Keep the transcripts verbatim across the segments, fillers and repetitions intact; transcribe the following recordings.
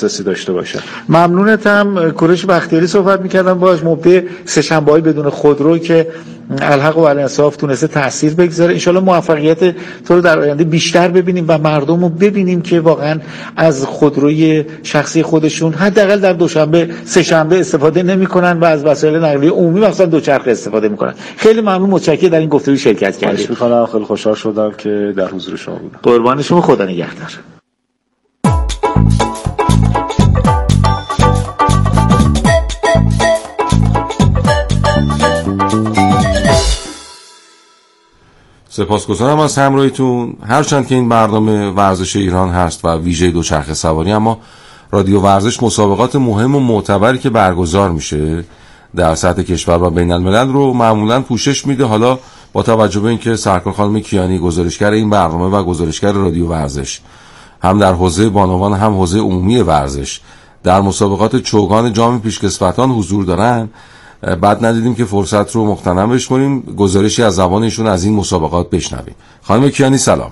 دسترسی داشته باشن. ممنونتم. کوروش بختیاری صحبت می‌کردم باهاش، مبدی سه‌شنبه‌ای بدون خودرو که الحق و الانصاف تونسته تاثیر بگذاره. ان شاءالله موفقیت تو رو در آینده بیشتر ببینیم و مردم رو ببینیم که واقعا از خودروی شخصی خودشون حداقل در دوشنبه سه شنبه استفاده نمی‌کنن و از وسایل نقلیه عمومی مثلا دوچرخه استفاده می‌کنن. خیلی ممنون، متشکرم در این گفتگو شرکت کردید. خواهش می‌کنم، خیلی خوشحال شدم که در حضور شما بودم. قربان شما، خدا نگهدار. سپاسگزارم از همراهیتون. هرچند که این برنامه ورزش ایران هست و ویژه دوچرخه سواری، اما رادیو ورزش مسابقات مهم و معتبری که برگزار میشه در سطح کشور و بین الملل رو معمولاً پوشش میده. حالا با توجه به اینکه سرکار خانم کیانی گزارشگر این برنامه و گزارشگر رادیو ورزش هم در حوزه بانوان هم حوزه عمومی ورزش در مسابقات چوگان جام پیشکسوتان حضور دارن، بعد ندیدیم که فرصت رو مغتنم بشماریم گزارشی از زبان ایشون از این مسابقات بشنویم. خانم کیانی سلام.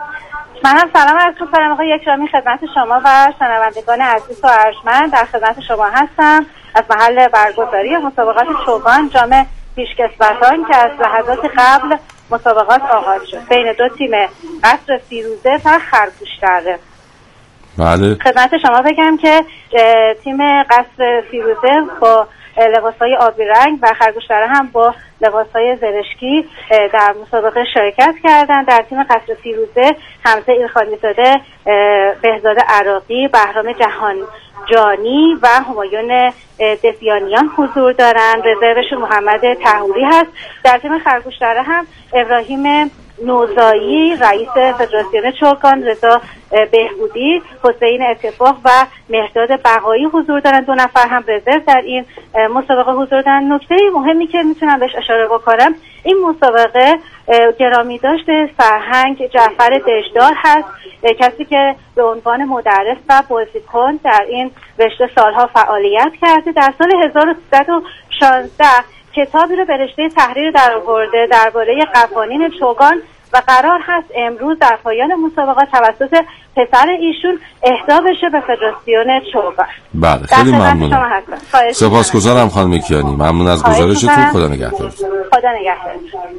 منم سلام عرض می‌کنم آقای اکرامی خدمت شما و شنوندگان عزیز و ارجمند. در خدمت شما هستم از محل برگزاری مسابقات چوگان جام پیشکسوتان که از لحظات قبل مسابقات آغاز شد بین دو تیم قصر فیروزه و خرگوش‌دره. بله. خدمت شما بگم که تیم قصر فیروزه با لباس‌های آبی رنگ و خرگوش‌دره هم با لباس‌های زرشکی در مسابقه شرکت کردند. در تیم قصر فیروزه حمزه ایلخانی‌زاده، بهزاد عراقی، بهرام جهان جانی و همایون دفیانیان حضور دارند. رزروشون محمد طهوری هست. در تیم خرگوش‌دره هم ابراهیم نوزایی، رئیس فدراسیون چوگان، رضا بهبودی، حسین اتفاق و مهداد بقایی حضور دارن. دو نفر هم رزرو در این مسابقه حضور دارن. نکته مهمی که میتونم بهش اشاره بکنم، این مسابقه گرامی داشته فرهنگ جعفر دژدار هست، کسی که به عنوان مدرس و بازیکن در این رشته سالها فعالیت کرده. در سال هزار و سیصد و شانزده کتابی رو به رشته تحریر در آورده درباره قوانین چوگان و قرار هست امروز در پایان مسابقات توسط پسر ایشون اهدا بشه به فدراسیون چوگان. بله، خیلی ممنونم. سپاسگزارم خانم کیانی، ممنون از گزارشتون. خدا نگهدار. خدا نگهدار.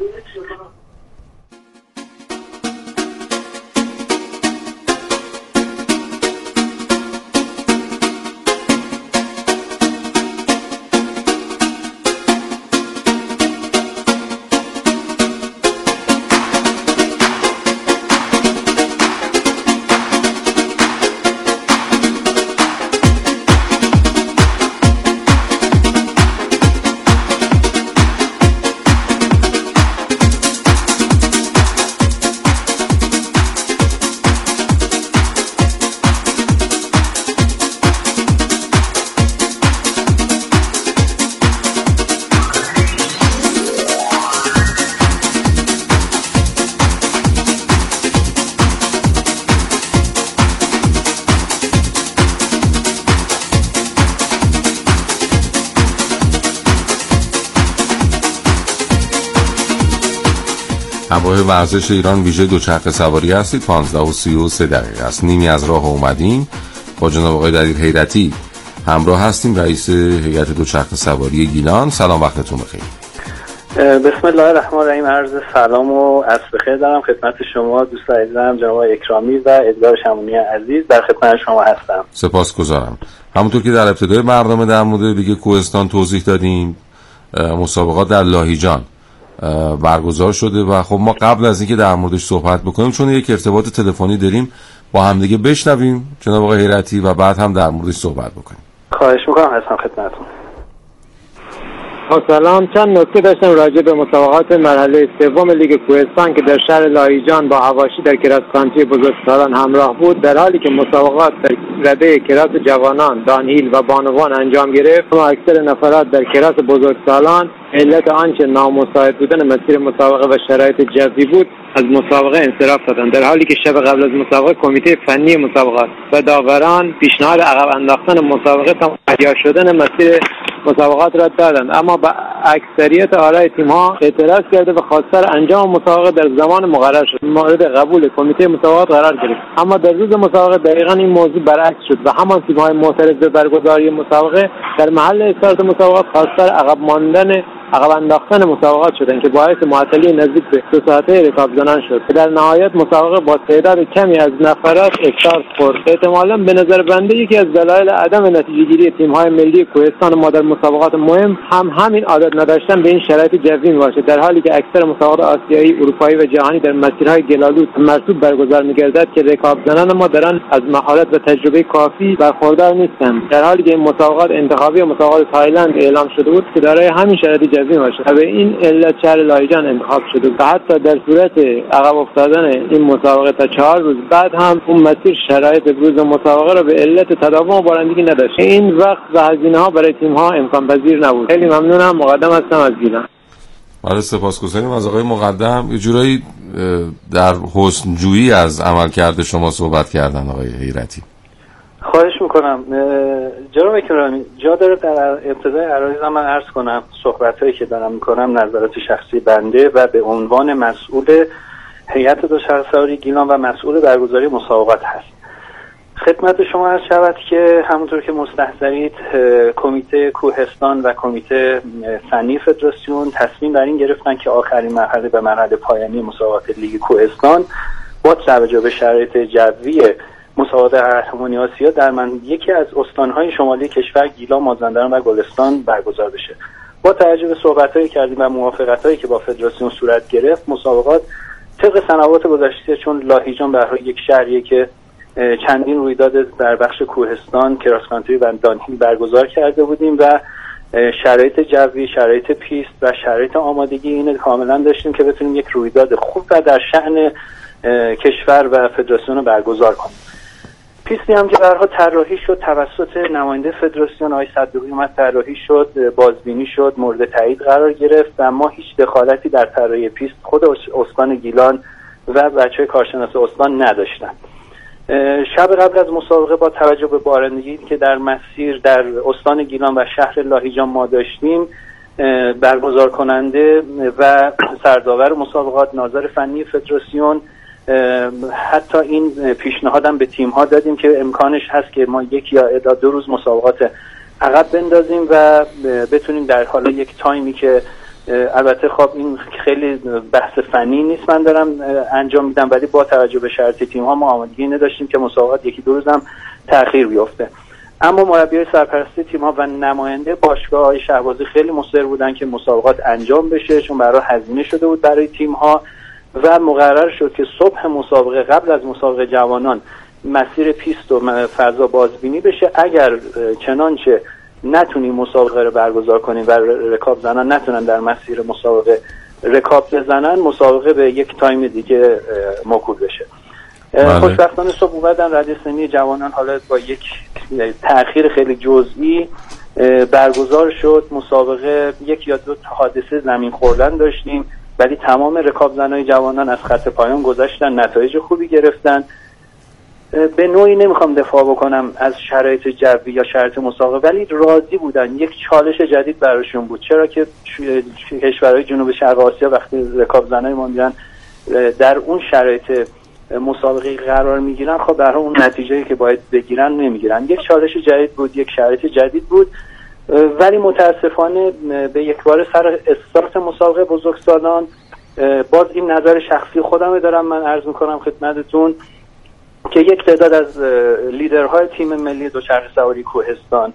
همراه ورزش ایران ویژه دوچرخه سواری هستید. پانزده و سی و سه دقیقه است. نیمی از راه اومدیم. با جناب آقای دلیل حیرتی همراه هستیم، رئیس هیئت دوچرخه سواری گیلان. سلام، وقتتون بخیر. بسم الله الرحمن الرحیم. عرض سلام و عصر بخیر دارم خدمت شما دوست عزیزم جناب اکرامی و ادوار شمونی عزیز. در خدمت شما هستم. سپاسگزارم. همونطور که در ابتدای برنامه در مورد لیگ کوهستان توضیح دادیم، مسابقات در لاهیجان برگزار شده و خب ما قبل از اینکه در موردش صحبت بکنیم، چون یک ارتباط تلفنی داریم، با هم دیگه بشنویم جناب آقای حیرتی و بعد هم در موردش صحبت بکنیم. خواهش میکنم، هستم خدمتتون. سلام. چند نکته داشتم راجع به مسابقات مرحله سوم لیگ کوهستان که در شهر لاهیجان با حواشی در کراس کانتری بزرگسالان همراه بود. در حالی که مسابقات در رده کراس جوانان، دانهیل و بانوان انجام گرفت، اما اکثر نفرات در کراس بزرگسالان علت آنچه نامساعد بودن مسیر مسابقه و شرایط جوی بود از مسابقه انصراف دادند، در حالی که شب قبل از مسابقه کمیته فنی مسابقات و داوران پیشنهاد عقب انداختن مسابقه تا مهیا شدن مسیر مسابقات را دادند، اما با اکثریت آرای تیم‌ها اعتراض کرده و خواستار انجام مسابقه در زمان مقرر شد. مورد قبول کمیته مسابقات قرار گرفت، اما در روز مسابقه دقیقاً این موضوع برعکس شد و همان تیم‌های معترض به برگزاری مسابقه در محل استارت مسابقات خواستار عقب ماندن عقب انداختن مسابقات شدند که باعث معطلی نزدیک به دو ساعته رکاب زنان شد. در نهایت مسابقه با تعداد کمی از نفرات افتتاح خورد. احتمالاً به نظر بنده یکی از دلایل عدم نتیجه‌گیری تیم‌های ملی کوهستان ما در مسابقات مهم هم همین عادت نداشتن به این شرایط جوی میباشد، در حالی که اکثر مسابقات آسیایی، اروپایی و جهانی در مسیرهای گلالود مرصوب برگزار می‌گردد که رکاب زنان ما در آن از مهارت و تجربه کافی برخوردار نیستند، در حالی که این مسابقات انتخابی و مسابقات تایلند اعلام شده بود که دارای همین شرایط جوی باشد و به این علت شهر لایجان انتخاب شده و حتی در صورت عقب افتادن این مسابقه تا چهار روز بعد هم اون مسیر شرایط روز مسابقه را به علت تداوم و بارندگی نداشت. این وقت و هزینه ها برای تیم ها امکان پذیر نبود. خیلی ممنونم. مقدم هستم از گیلان. بله سپاسگزاریم از آقای مقدم. یه جورایی در حسنجویی از عملکرد شما صحبت کردن آقای حیرتی. خواهش میکنم جناب اکرامی، جا داره در ابتدای عرایزم من عرض کنم صحبتایی که دارم میکنم نظرات شخصی بنده و به عنوان مسئول هیئت دوچرخه‌سواری گیلان و مسئول برگزاری مسابقات هست. خدمت شما عرض شود که همونطور که مستحضرید کمیته کوهستان و کمیته فنی فدراسیون تصمیم بر این گرفتن که آخرین مرحله به مرحله پایانی مسابقات لیگ کوهستان با توجه به شرایط جوی مسابقات قهرمانی آسیا در من یکی از استان‌های شمالی کشور گیلان، مازندران و گلستان برگزار بشه. با توجه به صحبت‌هایی کردیم و موافقت‌هایی که با فدراسیون صورت گرفت، مسابقات طبق سنوات گذشته، چون لاهیجان به هر حال یک شهریه که چندین رویداد در بخش کوهستان، کراس کانتری و دانهیل برگزار کرده بودیم و شرایط جوی، شرایط پیست و شرایط آمادگی این کاملا داشتیم که بتونیم یک رویداد خوب و در شأن کشور و فدراسیون رو برگزار کنیم. پیستی هم که به هر حال طراحی شد توسط نماینده فدراسیون آقای صدوقی اومد، طراحی شد، بازبینی شد، مورد تایید قرار گرفت و ما هیچ دخالتی در طراحی پیست خود استان گیلان و بچه‌های کارشناس استان نداشتن. شب قبل از مسابقه با توجه به بارندگی که در مسیر در استان گیلان و شهر لاهیجان ما داشتیم، برگزار کننده و سرداور مسابقات، ناظر فنی فدراسیون، حتی این پیشنهادم به تیم ها دادیم که امکانش هست که ما یک یا الی دو روز مسابقات عقب بندازیم و بتونیم در حال یک تایمی که البته خب این خیلی بحث فنی نیست من دارم انجام میدم، ولی با توجه به شرایط تیم ها ما آمادگی نداشتیم که مسابقات یکی دو روز هم تأخیر بیفته. اما مربیای سرپرستی تیم ها و نماینده باشگاه های شهبازی خیلی مصر بودن که مسابقات انجام بشه، چون برای هزینه شده بود برای تیم ها و مقرر شد که صبح مسابقه قبل از مسابقه جوانان مسیر پیست و فضا بازبینی بشه. اگر چنانچه نتونیم مسابقه رو برگزار کنیم و رکاب زنان نتونن در مسیر مسابقه رکاب بزنن، مسابقه به یک تایم دیگه موکول بشه. خوشبختانه صبح اومدن رده سنی جوانان حالا با یک تأخیر خیلی جزئی برگزار شد. مسابقه یک یا دو حادثه زمین خوردن داشتیم، ولی تمام رکاب زنای جوانان از خط پایان گذاشتن، نتایج خوبی گرفتن. به نوعی نمیخوام دفاع بکنم از شرایط جوی یا شرایط مسابقه، ولی راضی بودن. یک چالش جدید براشون بود، چرا که کشورهای جنوب شرق آسیا وقتی رکاب زنای ما میرن در اون شرایط مسابقه قرار میگیرن، خب برای اون نتیجه‌ای که باید بگیرن نمیگیرن. یک چالش جدید بود، یک شرایط جدید بود، ولی متاسفانه به یک بار سر استارت مسابقه بزرگسالان، باز این نظر شخصی خودم دارم من عرض میکنم خدمتتون، که یک تعداد از لیدرهای تیم ملی دوچرخه سواری کوهستان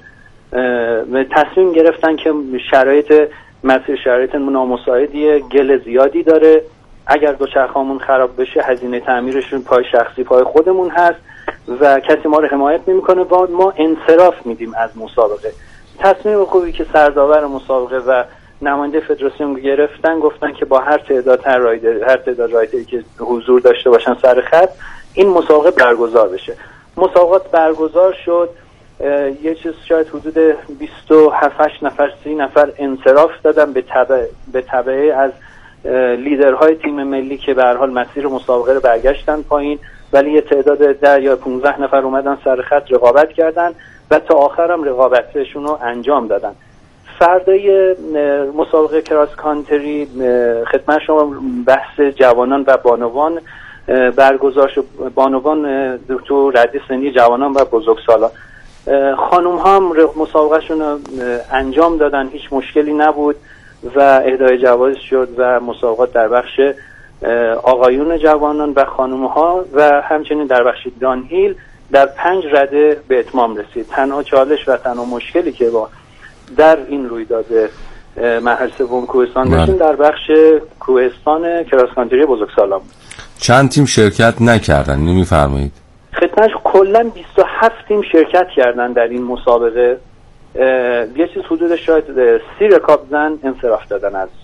تصمیم گرفتن که شرایط مسیر شرایط نامساعدیه، گل زیادی داره، اگر دوچرخه‌مون خراب بشه هزینه تعمیرشون پای شخصی پای خودمون هست و کسی ما رو حمایت نمیکنه و ما انصراف میدیم از مسابقه. تصمیم خوبی که سرداور مسابقه و نماینده فدراسیون گرفتن، گفتن که با هر تعداد هر رایدر هر تعداد رایدری که حضور داشته باشن سر خط این مسابقه برگزار بشه. مسابقات برگزار شد. یه چیز شاید حدود بیست و هفت نفر سی نفر انصراف دادن به تبع به تبعه از لیدرهای تیم ملی که به هر حال مسیر مسابقه رو برگشتن پایین، ولی یه تعداد ده یا پانزده نفر اومدن سر خط رقابت کردن و تا آخر هم رقابتشون رو انجام دادن. فردای مسابقه کراس کانتری خدمت شما بحث جوانان و بانوان برگزار شد. بانوان تو رده سنی جوانان و بزرگسالان. خانوم ها هم مسابقهشون رو انجام دادن، هیچ مشکلی نبود و اهدای جوایز شد و مسابقات در بخش آقایون جوانان و خانوم ها و همچنین در بخش دانهیل در پنج رده به اتمام رسید. تنها چالش و تنها مشکلی که با در این رویداد مرحله سوم کوهستان داشتیم در بخش کوهستان کراس کانتری بزرگسالان. چند تیم شرکت نکردن نمیفرمایید؟ خدمتش کلا بیست و هفت تیم شرکت کردن در این مسابقه. یه چیز حدود شاید سی رکاب زن انصراف دادن از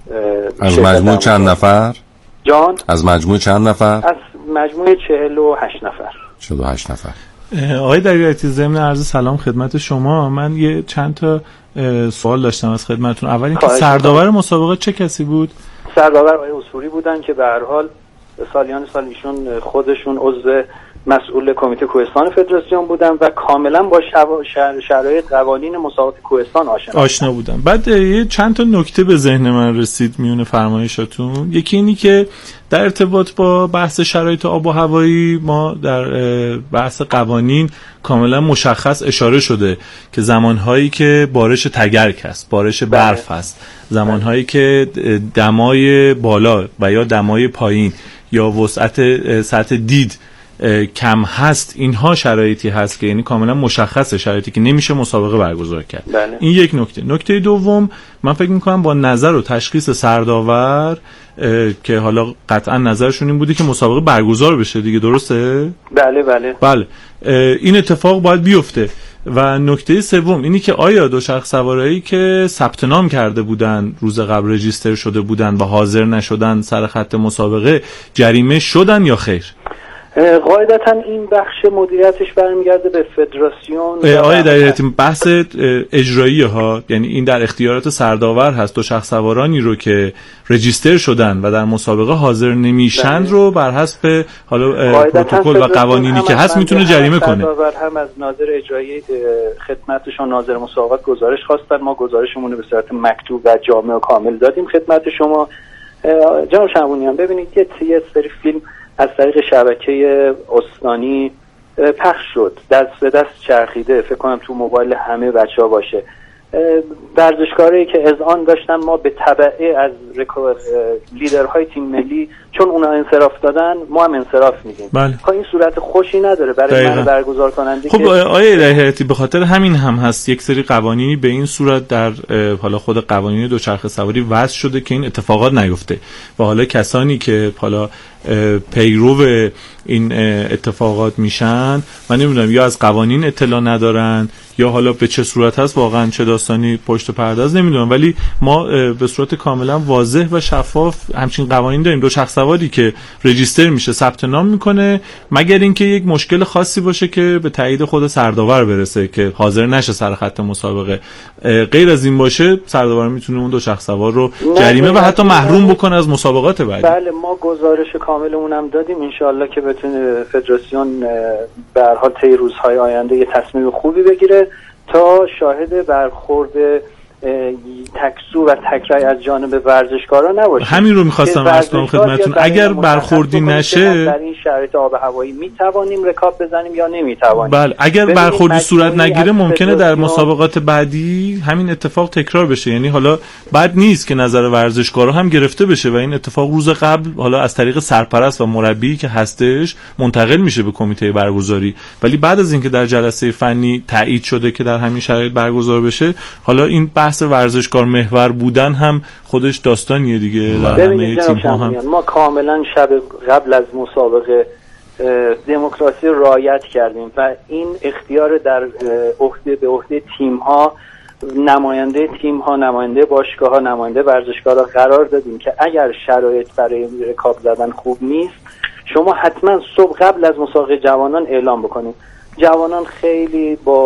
از مجموع چند نفر؟ جان؟ از مجموع چند نفر؟ از مجموع چهل و هشت نفر. چهل و هشت نفر. آقای دریاتی، ضمن عرض سلام خدمت شما. من یه چند تا سوال داشتم از خدمتتون. اول اینکه سرداور مسابقه چه کسی بود؟ سرداور آقای اصولی بودن که به هر حال سالیان سال ایشون خودشون عضو مسئول کمیته کوهستان فدراسیون بودن و کاملا با شرایط قوانین مسابقات کوهستان آشنا آشنا بودن. بعد یه چند تا نکته به ذهن من رسید میونه فرمایشاتون. یکی اینی که در ارتباط با بحث شرایط آب و هوایی ما در بحث قوانین کاملا مشخص اشاره شده که زمانهایی که بارش تگرگ هست، بارش برف هست، زمانهایی که دمای بالا و یا دمای پایین یا وسعت سطح دید کم هست، اینها شرایطی هست که یعنی کاملا مشخصه شرایطی که نمیشه مسابقه برگزار کرد. بله. این یک نکته. نکته دوم، من فکر میکنم با نظر و تشخیص سرداور که حالا قطعا نظرشون این بوده که مسابقه برگزار بشه دیگه، درسته؟ بله بله بله این اتفاق باید بیفته. و نکته سوم اینی که آیا دوچرخه سوارایی که ثبت نام کرده بودن روز قبل رجیستر شده بودن و حاضر نشدن سر خط مسابقه جریمه شدن یا خیر؟ قاعدتا این بخش مدیریتش برمیگرده به فدراسیون. آیا در بحث اجرایی ها، یعنی این در اختیارات سرداور هست، دوچرخه سوارانی رو که رجیستر شدن و در مسابقه حاضر نمیشند رو بر حسب حالا پروتکل و قوانینی که هست میتونه جریمه کنه. سرداور هم از ناظر اجرایی خدمتشون ناظر مسابقات گزارش خواستن، ما گزارشمون رو به صورت مکتوب و جامع و کامل دادیم خدمت شما. جناب شعبونیان ببینید یه سری فیلم از طریق شبکه استانی پخش شد، دست به دست چرخیده، فکر کنم تو موبایل همه بچه‌ها باشه. ورزشکارایی که اذعان داشتن ما به تبعه از لیدرهای تیم ملی چون اونا انصراف دادن ما هم انصراف میدیم. بله. این صورت خوشی نداره برای من برگزار کننده. خب آیه رهیتی به خاطر همین هم هست یک سری قوانینی به این صورت در حالا خود قوانین دوچرخه سواری وضع شده که این اتفاقات نیفته و حالا کسانی که حالا پیرو این اتفاقات میشن من نمیدونم یا از قوانین اطلاع ندارن یا حالا به چه صورت هست واقعا چه داستانی پشت پرده است نمیدونم، ولی ما به صورت کاملا واضح و شفاف همچین قوانین داریم. دوچرخه سواری که رجیستر میشه ثبت نام میکنه مگر اینکه یک مشکل خاصی باشه که به تایید خود سرداور برسه که حاضر نشه سر خط مسابقه. غیر از این باشه سرداور میتونه اون دوچرخه سوار رو جریمه و حتی محروم بکنه از مسابقات بعدی. بله ما گزارش کاملمون هم دادیم، ان شاءالله که بتونه فدراسیون به هر حال طی روزهای آینده یه تصمیم خوبی بگیره تا شاهد برخورد تکسو و تکرای از جانب ورزشکارا نباشه. همین رو می‌خواستم عرض کنم خدمتتون. اگر برخوردی نشه در این شرایط آب و هوایی میتوانیم رکاب بزنیم یا نمیتوانیم. بله اگر برخوردی صورت نگیره ممکنه در مسابقات بعدی همین اتفاق تکرار بشه. یعنی حالا بد نیست که نظر ورزشکارا هم گرفته بشه و این اتفاق روز قبل حالا از طریق سرپرست و مربی که هستش منتقل میشه به کمیته برگزاری، ولی بعد از اینکه در جلسه فنی تایید شده که در همین شرایط برگزار بشه حالا این بحث ورزشکار محور بودن هم خودش داستانیه دیگه. در همه تیم ها هم ما کاملا شب قبل از مسابقه دموکراسی رعایت کردیم و این اختیار در عهده به عهده تیم ها، نماینده تیم ها، نماینده باشگاه ها، نماینده ورزشکارا قرار دادیم که اگر شرایط برای رکاب زدن خوب نیست شما حتما صبح قبل از مسابقه جوانان اعلام بکنید. جوانان خیلی با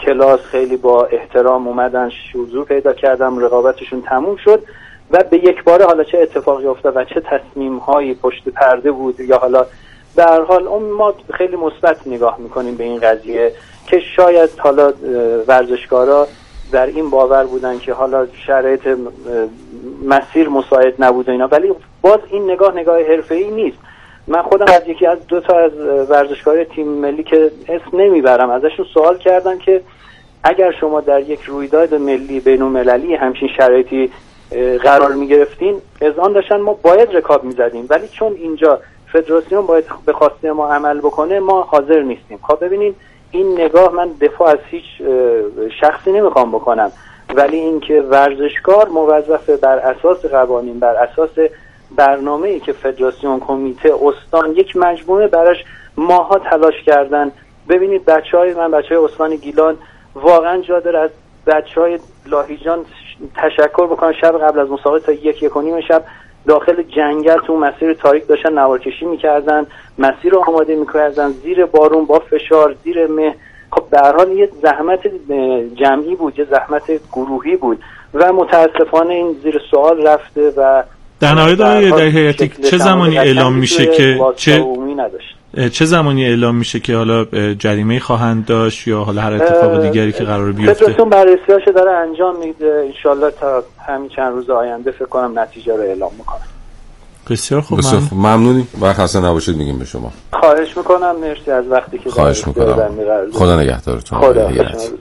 کلاس خیلی با احترام اومدن، حضور پیدا کردم، رقابتشون تموم شد و به یک باره حالا چه اتفاقی افتاد و چه تصمیم‌هایی پشت پرده بود یا حالا به هر حال اون ما خیلی مثبت نگاه میکنیم به این قضیه که شاید حالا ورزشکارا در این باور بودن که حالا شرایط مسیر مساعد نبود اینا، ولی باز این نگاه نگاه حرفه‌ای نیست. من خودم از یکی از دو تا از ورزشکارای تیم ملی که اسم نمیبرم ازشون سوال کردم که اگر شما در یک رویداد ملی بین‌المللی همچین شرایطی قرار میگرفتین، اذعان داشتن ما باید رکاب میزدیم، ولی چون اینجا فدراسیون باید به خواسته ما عمل بکنه ما حاضر نیستیم. خب ببینین این نگاه، من دفاع از هیچ شخصی نمیخوام بکنم، ولی اینکه ورزشکار موظف بر اساس قوانین، بر اساس برنامه‌ای که فدراسیون، کمیته، استان، یک مجموعه براش ماها تلاش کردن. ببینید بچهای من، بچهای استان گیلان، واقعا جا داره از بچهای لاهیجان تشکر بکنم. شب قبل از مسابقه تا یک یک و نیم شب داخل جنگل تو مسیر تاریک داشتن نوارکشی میکردن، مسیر رو آماده میکردن زیر بارون، با فشار، زیر مه. خب به هر حال یه زحمت جمعی بود، یه زحمت گروهی بود و متاسفانه این زیر سوال رفته و در نهایت آقای حیاتی چه زمانی اعلام میشه که چه چه زمانی اعلام میشه که حالا جریمه خواهند داشت یا حالا هر اتفاق دیگری که قرار بیفته؟ فدراسیون بررسیاشو داره انجام میده، ان شاءالله تا همین چند روز آینده فکر کنم نتیجه رو اعلام میکنه. بسیار خوب، بسیار خوب، ممنونیم و خسته نباشید میگیم به شما. خواهش میکنم، مرسی از وقتی که خواهش میکنم. خدا نگهدارتون. خدا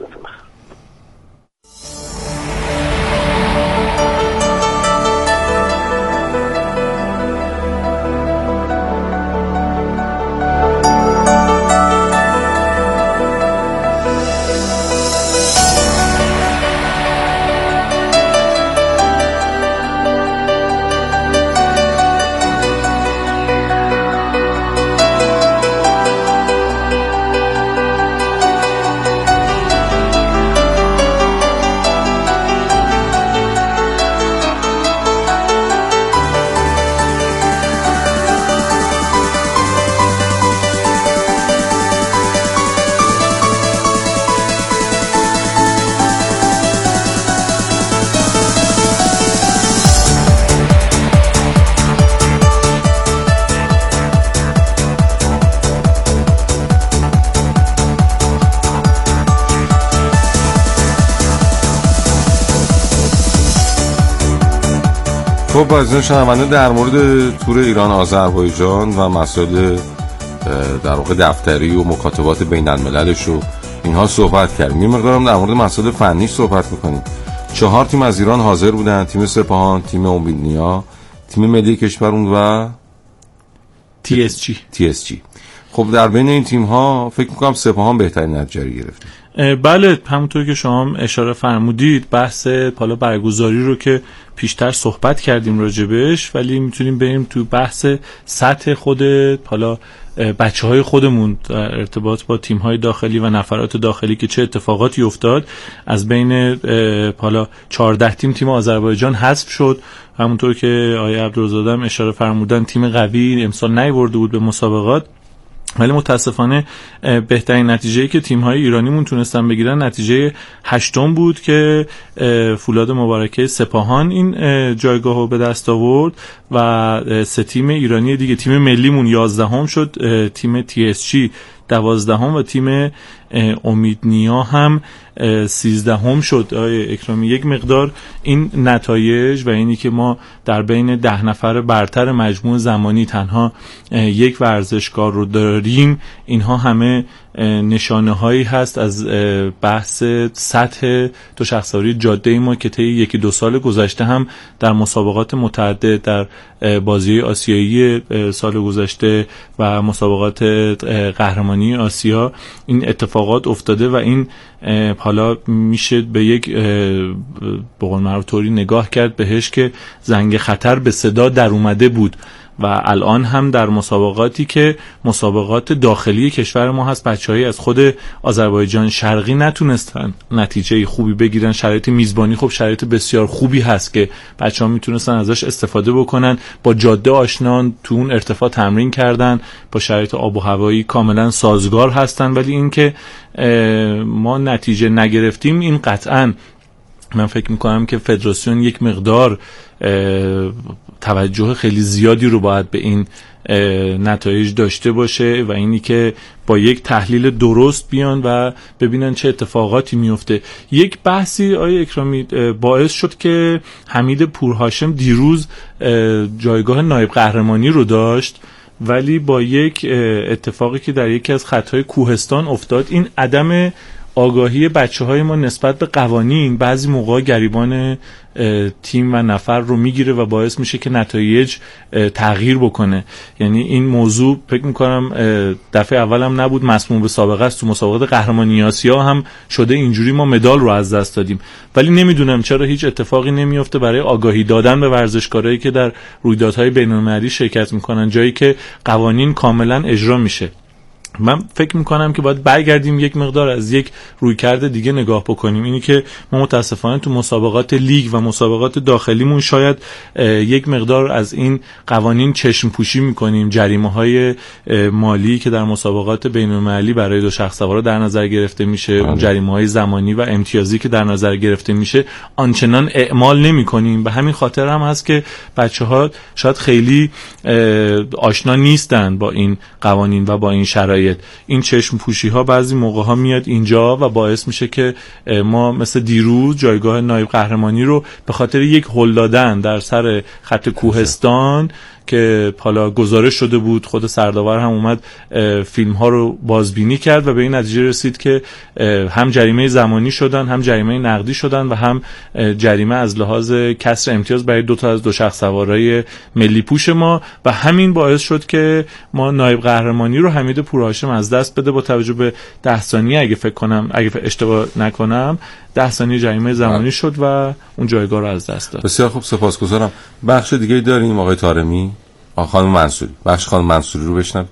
خب عزیزان شنونده، در مورد تور ایران آذربایجان و مسائل در واقع دفتری و مکاتبات بین المللش و اینها صحبت کردیم. یه مقدارم در مورد مسائل فنی صحبت می‌کنیم. چهار تیم از ایران حاضر بودن: تیم سپاهان، تیم امیدنیا، تیم ملی کشورمون و تی اس جی. تی اس جی. خب در بین این تیم‌ها فکر می‌کنم سپاهان بهترین نتیجه گرفت. بله، همونطور که شما اشاره فرمودید، بحث حالا برگزاری رو که پیشتر صحبت کردیم راجبش، ولی میتونیم بریم تو بحث سطح خود حالا بچه‌های خودمون در ارتباط با تیم‌های داخلی و نفرات داخلی که چه اتفاقاتی افتاد. از بین حالا چهارده تیم تیم آذربایجان حذف شد. همونطور که آقای عبدالرزاق هم اشاره فرمودن، تیم قوی امسال نیورده بود به مسابقات، ولی متاسفانه بهترین نتیجه‌ای که تیم‌های ایرانیمون تونستن بگیرن نتیجه هشتم بود که فولاد مبارکه سپاهان این جایگاهو به دست آورد و سه تیم ایرانی دیگه، تیم ملیمون یازدهم شد، تیم تی اس جی دوازدهم و تیم امیدنیا هم سیزدهم شد. آقای اکرامی، یک مقدار این نتایج و اینی که ما در بین ده نفر برتر مجموع زمانی تنها یک ورزشکار رو داریم، اینها همه نشانه هایی هست از بحث سطح دوچرخه‌سواری جاده ما که طی یکی دو سال گذشته هم در مسابقات متعدد، در بازی آسیایی سال گذشته و مسابقات قهرمانی آسیا این اتفاقات افتاده و این حالا میشه به یک به قول معروف طوری نگاه کرد بهش که زنگ خطر به صدا در اومده بود و الان هم در مسابقاتی که مسابقات داخلی کشور ما هست بچه‌ای از خود آذربایجان شرقی نتونستن نتیجه خوبی بگیرن. شرایط میزبانی خب شرایط بسیار خوبی هست که بچه‌ها میتونستن ازش استفاده بکنن، با جاده آشنان، تو اون ارتفاع تمرین کردن، با شرایط آب و هوایی کاملا سازگار هستن. ولی این که ما نتیجه نگرفتیم این قطعاً من فکر میکنم که فدراسیون یک مقدار توجه خیلی زیادی رو باید به این نتایج داشته باشه و اینی که با یک تحلیل درست بیان و ببینن چه اتفاقاتی میفته. یک بحثی آیه اکرامی باعث شد که حمید پورهاشم دیروز جایگاه نایب قهرمانی رو داشت، ولی با یک اتفاقی که در یکی از خطهای کوهستان افتاد، این عدم آگاهی بچه های ما نسبت به قوانین بعضی موقع گریبان تیم و نفر رو میگیره و باعث میشه که نتایج تغییر بکنه. یعنی این موضوع فکر میکنم دفعه اول هم نبود، مسموم به سابقه است، تو مسابقات قهرمانی آسیا هم شده اینجوری ما مدال رو از دست دادیم. ولی نمیدونم چرا هیچ اتفاقی نمیفته برای آگاهی دادن به ورزشکارایی که در رویدادهای بین‌المللی شرکت میکنن، جایی که قوانین کاملا اجرا میشه. من فکر میکنم که باید برگردیم یک مقدار از یک رویکرد دیگه نگاه بکنیم. اینی که ما متاسفانه تو مسابقات لیگ و مسابقات داخلیمون شاید یک مقدار از این قوانین چشم پوشی میکنیم. جریمه های مالی که در مسابقات بین‌المللی برای دو شخص سوارا در نظر گرفته میشه، جریمه های زمانی و امتیازی که در نظر گرفته میشه، آنچنان اعمال نمیکنیم. به همین خاطر هم هست که بچه‌ها شاید خیلی آشنا نیستن با این قوانین و با این شرایط. این چشم پوشی ها بعضی موقع ها میاد اینجا و باعث میشه که ما مثل دیروز جایگاه نایب قهرمانی رو به خاطر یک هل دادن در سر خط کوهستان که حالا گزارش شده بود، خود سرداور هم اومد فیلم ها رو بازبینی کرد و به این نتیجه رسید که هم جریمه زمانی شدن، هم جریمه نقدی شدن و هم جریمه از لحاظ کسر امتیاز برای دو تا از دو شخص سوارای ملی پوش ما، و همین باعث شد که ما نایب قهرمانی رو حمید پورهاشم از دست بده با توجه به ده ثانیه اگه فکر کنم، اگه اشتباه نکنم ده ثانیه جریمه زمانی شد و اون جایگاه رو از دست داد. بسیار خوب، سپاسگزارم. بخش دیگه داریم آقای طارمی، آقای خانم منصوری. بخش خانم منصوری رو بشنویم.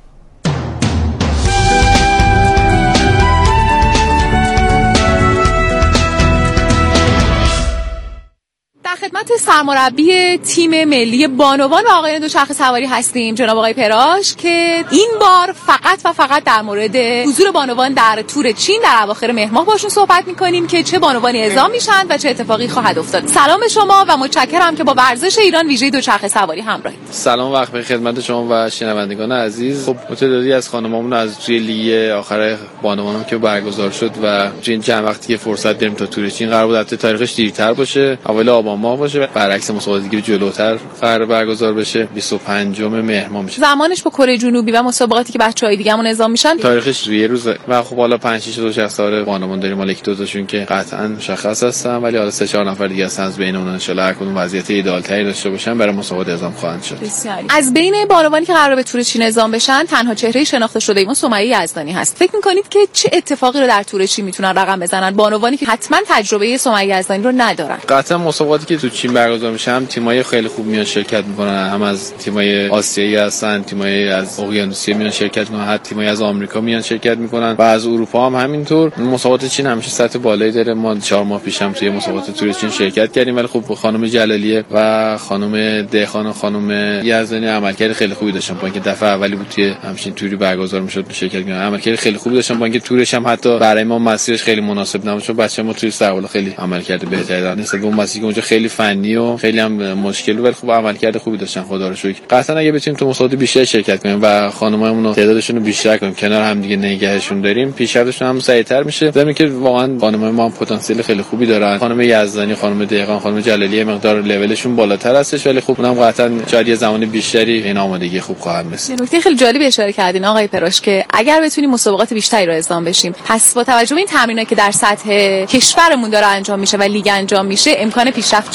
خدمت سرمربی تیم ملی بانوان و آقایان دوچرخه سواری هستیم، جناب آقای پراش، که این بار فقط و فقط در مورد حضور بانوان در تور چین در اواخر مهر ماه باشون صحبت می‌کنیم که چه بانوانی اعزام میشن و چه اتفاقی خواهد افتاد. سلام به شما و متشکرم که با ورزش ایران ویژه دوچرخه سواری همراهید. سلام وقت بخیر خدمت شما و شنوندگان عزیز. خب متعددی از خانمامون از توی لیگ آخر بانوان که برگزار شد و این چند وقتی که فرصت داریم تا تور چین قرار بود البته تاریخش دیرتر باشه، اوایل آبان ماه باشه، برعکس مسابقات دیگه جلوتر قرار برگزار بشه، بیست و پنجم مهر ماه میشه. زمانش با کره جنوبی و مسابقاتی که بچهای دیگه‌مون اعزام میشن تاریخش روی روزه و خب حالا پنج شش دو شخص سوار بانوان داریم، حالا یک دو تاشون که قطعا مشخص هستن، ولی حالا سه چهار نفر دیگه هستن از بین اونها ان شاء الله هر کدوم وضعیت ایدال تری داشته باشن برای مسابقات اعزام خواهند شد. بسیاری. از بین بانوانی که قرار به تور چین اعزام بشن تنها چهره شناخته شده ما سمیه یزدانی هست. فکر می‌کنید که چه اتفاقی رو در تور چین میتونن رقم بزنن بانوانی که حتما تجربه سمیه یزدانی رو ندارن؟ قطعا مسابقاتی که تو چین برگزار میشه هم تیمای خیلی خوب میان شرکت میکنن، هم از تیمای آسیایی هستن، تیمای از اقیانوسیه میان شرکت میکنن، حتی تیمای از آمریکا میان شرکت میکنن و از اروپا هم همینطور. مسابقات چین همیشه سطح بالایی داره. ما چهار ماه پیش هم توی مسابقات تور چین شرکت کردیم، ولی خب خانم جلالیه و خانم دهخان و خانم یزدانی عملکرد خیلی خوبی داشتن، با اینکه دفعه اولی بود توی همچین توری برگزار میشد شرکت کردن. عملکرد خیلی خوبی داشتن، با اینکه تورش هم حتی برای ما مسیرش خیلی مناسب نبود، چون بچه‌ها ما توی سرحال خیلی عملکرد بهتری داشتن نسبت به اون مسیری که اونجا خیلی فنی و خیلی هم مشکل، ولی خوب عملکرد خوبی داشتن خدا رو شکر. قطعا اگه بتونیم تو مسابقات بیشتر شرکت کنیم و خانم‌هامون رو تعدادشون رو بیشتر کنیم، کنار هم دیگه نگهشون داریم، پیشرفتشون هم سریعتر میشه. زمین که واقعا خانم‌های ما هم پتانسیل خیلی خوبی دارن. خانم یزدانی، خانم دهقان، خانم جلالیه مقدار لولشون بالاتر هستش، ولی خب اونم قطعا شاید یه زمان بیشتری این آمادگی خوب خواهد رسید. نکته خیلی جالبی اشاره کردین آقای پراش که اگر بتونیم مسابقات بیشتری رو اعزام بشیم، پس با توجه به این تمرینایی که در سطح کشورمون داره انجام میشه و لیگ انجام میشه، امکان پیشرفت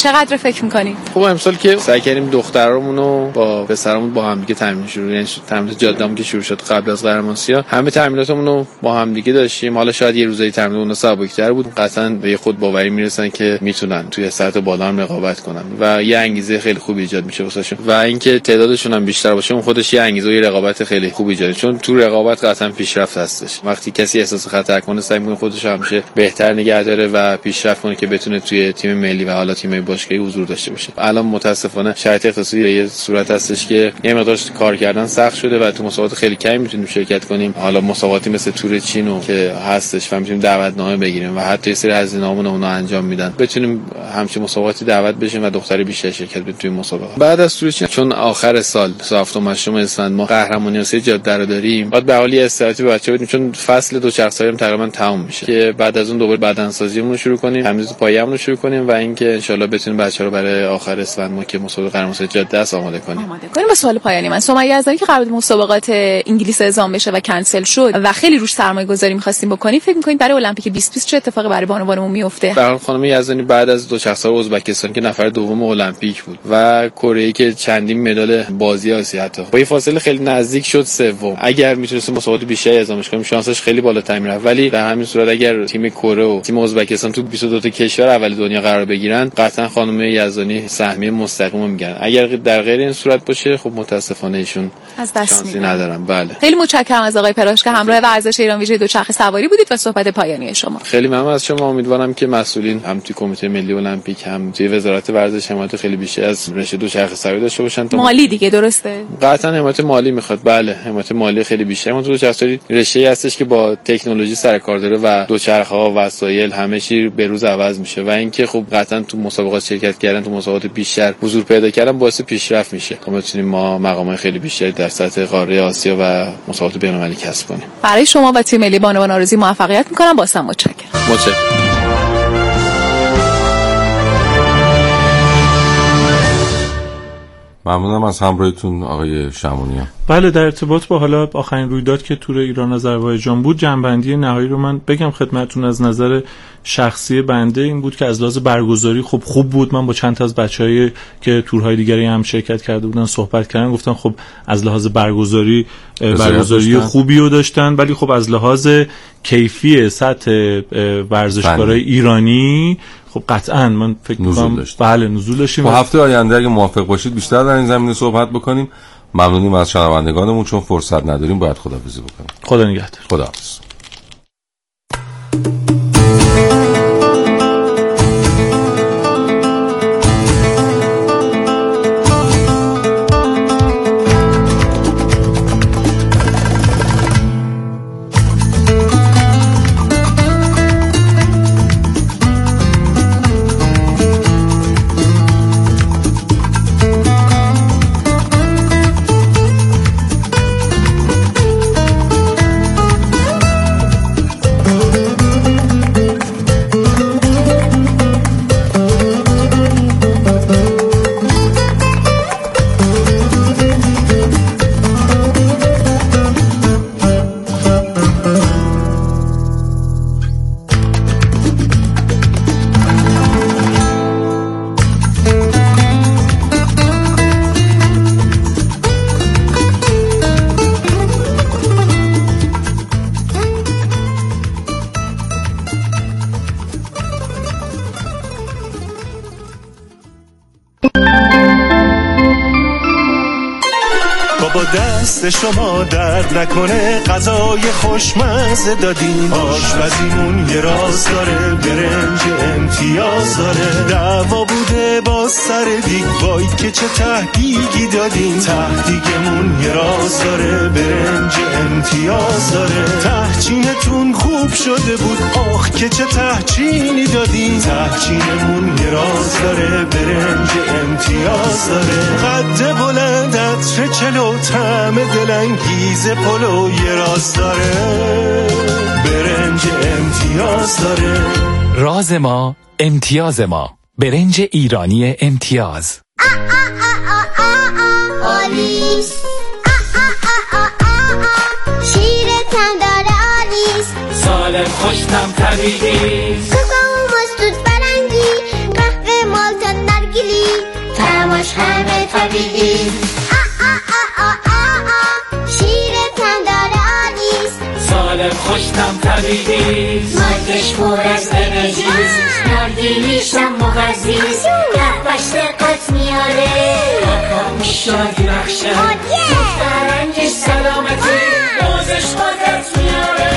چقدر فکر می‌کنی؟ خب امسال که سعی کردیم دخترامون رو با پسرامون با هم دیگه تمرین شروع، یعنی تمرین جاده‌مون که شروع شد قبل از قهرمانی آسیا همه تمریناتمون رو با هم دیگه داشتیم. حالا شاید یه روزای تمرین اون سبک‌تر بود، قطعاً به خود باوری میرسن که میتونن توی سطح بالا هم رقابت کنن و یه انگیزه خیلی خوب ایجاد میشه واسهشون و اینکه تعدادشون هم بیشتر باشه اون خودش یه انگیزه و یه رقابت خیلی خوب ایجاد، چون تو رقابت قطعاً پیشرفت هستش. وقتی کسی احساس خطر کنه سعی می‌کنه خودش همیشه بهتر نگه داره و پیشرفت کنه که بتونه توی تیم ملی و حالا تیم باشگاهی حضور داشته باشه. الان متاسفانه شرایط اقتصادی به یه صورت هستش که یه مقدار کار کردن سخت شده و تو مسابقات خیلی کمی میتونیم شرکت کنیم. حالا مسابقاتی مثل تور چینو که هستش و میتونیم دعوتنامه بگیریم و حتی یه سری هزینه‌هامون اونها انجام میدن بتونیم همچین مسابقاتی دعوت بشیم و دختر بیشتر شرکت بکنیم توی مسابقات. بعد از تور چین چون آخر سال هفتم هشتم اسفند ما قهرمانی آسیا جاده رو داریم، بعد به حالی استراحتی به بچه‌ها بدیم چون فصل دوچرخه‌سواری هم تقریبا تموم میشه که بعد از اون دوباره بدنسازیمون رو شروع کنیم، تمیز پایه‌مون رو شروع کنیم و اینکه ان شاءالله بتونیم بچه‌ها رو برای آخر اسفند ما که مسابقه قهرمانی آسیا جاده است آماده کنیم. آماده کنیم. به سوال پایانی من، سمیه یزدانی که قرار بود مسابقات انگلیس اعزام بشه و کنسل شد و خیلی روش سرمایه‌گذاری می‌خواستیم بکنیم، فکر می‌کنید برای المپیک بیست بیست چه اتفاقی برای بانوانمون میفته؟ به هر حال خانم یزدانی بعد از دوچرخه‌سواری ازبکستان که نفر دوم المپیک بود و کره که چندین مدال بازی آسیا حتی با یه فاصله خیلی نزدیک شد سوم. اگر میتونست مسابقات بیشتری اعزامش کنیم شانسش خیلی بالاتر میرفت، ولی در همین صورت اگر تیم کره و تیم ازبکستان تو بیست و دو تا کشور اول دنیا قرار بگیرن قطعا خانم یزدانی سهمیه مستقیم میگیرن. اگر در غیر این صورت باشه خب متاسفانه ایشون از دست شانسی ندارن. بله خیلی متشکرم از آقای پراش که همراه ورزش ایران ویژه دوچرخه سواری بودید و صحبت پایانی شما. خیلی ممنون از شما. امیدوارم که مسئولین هم توی کمیته ملی المپیک هم توی وزارت ورزش حمایت خیلی بیشتر از رشته دوچرخه سواری داشته باشن. مالی دیگه درسته؟ قطعا حمایت مالی میخواد. بله حمایت مالی خیلی بیشتر. اون دوچرخه سواری رشته‌ای هستش که با تکنولوژی سر کار داره و دوچرخه ها وسایل همه چی به روز عوض میشه و اینکه خب قطعا تو مسابقات شرکت کردن تو مسابقات بیشتر حضور پیدا کردن باعث پیشرفت میشه. ما میتونیم ما مقامات خیلی بیشتری در سطح قاره آسیا و مسابقات بین‌المللی کسب کنیم. برای شما و تیم ملی بانوان آرزوی موفقیت میکنم. بازم متشکرم. متشکرم. ممنونم از همراهیتون آقای شمونیان. بله در ارتباط با حالا آخرین رویداد که تور ایران آذربایجان بود جنبندی نهایی رو من بگم خدمتتون. از نظر شخصی بنده این بود که از لحاظ برگزاری خب خوب بود. من با چند تا از بچه‌ای که تورهای دیگری هم شرکت کرده بودن صحبت کردن، گفتن خب از لحاظ برگزاری برگزاری خوبی رو داشتن، ولی خب از لحاظ کیفی سطح ورزشکارای ایرانی خب قطعاً من فکر می‌کنم بله نزول داشتیم. خب هفته آینده اگه موافق باشید بیشتر در این زمینه صحبت بکنیم. ممنونیم از شنوندگانمون، چون فرصت نداریم باید خداحافظی بکنیم. خدا نگهدار. خداحافظ. دست شما درد نکنه، غذای خوشمزه دادین، آشپزیمون یه راز داره، برنج امتیاز داره، دعوا بوده با سر دیگ، وای که چه تهدیگی دادین، تهدیگمون یه راز داره، برنج امتیاز داره، تهچینتون خوب شده بود، آخ که چه تهچینی دادین، تهچینمون یه راز داره، برنج امتیاز داره، قد بلند عطر چلو، طعم دلانگیز پلو یه راز داره، برنج امتیاز داره. راز ما امتیاز ما، برنج ایرانی امتیاز. آلیس شیرتم داره آلیس، سالم خوشتم طبیعی، کوکو مستود برنگی، قهوه مالت نرگس همش همه طبیعی. شیرتم داره آلیس، سالم خوشتم طبیعیست، مادش پر از انرژیست، نرگیلیشم مغذیست، قهوه‌اش دقت میاره، کاکاوش شادی بخشه، فرنگش سلامتی، بازش قدرت میاره.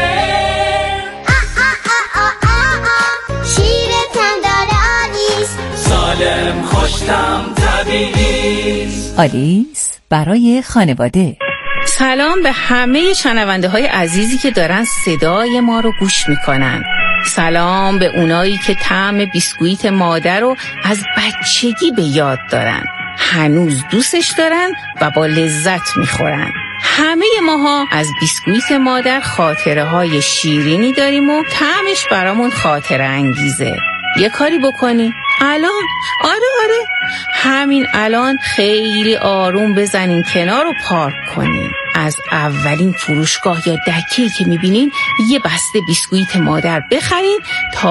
شیرتم داره آلیس، سالم خوشتم طبیعیست. آلیس برای خانواده. سلام به همه شنونده های عزیزی که دارن صدای ما رو گوش میکنن. سلام به اونایی که طعم بیسکویت مادر رو از بچگی به یاد دارن، هنوز دوستش دارن و با لذت میخورن. همه ماها از بیسکویت مادر خاطره های شیرینی داریم و طعمش برامون خاطره انگیزه. یه کاری بکنی الان، آره آره همین الان خیلی آروم بزنین کنار و پارک کنین. از اولین فروشگاه یا دکه‌ای که میبینین یه بسته بیسکویت مادر بخرین تا